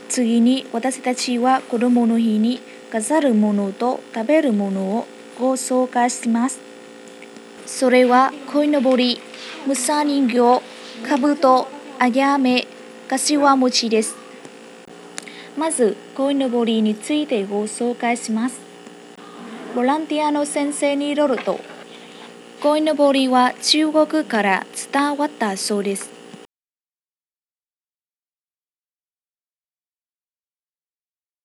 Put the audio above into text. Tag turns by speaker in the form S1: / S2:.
S1: 次に私たちは子供の日に飾るものと食べるものをご紹介します。それは鯉のぼり、むさ人形、かぶと、あげ飴、かしわ餅です。まず鯉のぼりについてご紹介します。ボランティアの先生によると、鯉のぼりは中国から伝わったそうです。